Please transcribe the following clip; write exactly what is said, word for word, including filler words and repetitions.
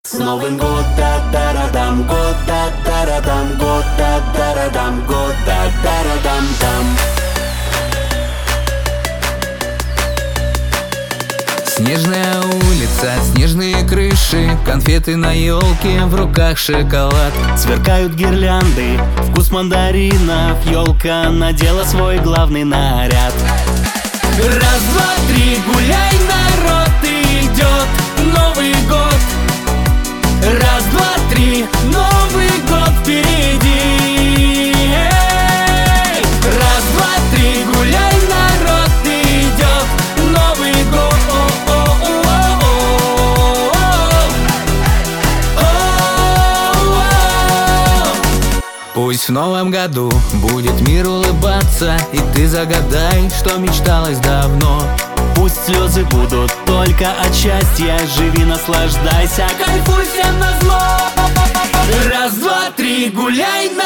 С Новым год, да-да-да-дам, год, да-да-да-дам, год, да-да-да-дам, год, да-да-да-дам-дам. Снежная улица, снежные крыши, конфеты на елке, в руках шоколад. Сверкают гирлянды, вкус мандаринов, елка надела свой главный наряд. Раз, два, три, гуляй, народ, идет Новый год. Раз, два, три, Новый год впереди. Эй! Раз, два, три, гуляй, народ, идет Новый год. Пусть в новом году будет мир улыбаться, и ты загадай, что мечталось давно. Пусть слезы будут только от счастья, живи, наслаждайся, кайфуй всем назло. Раз, два, три, гуляй на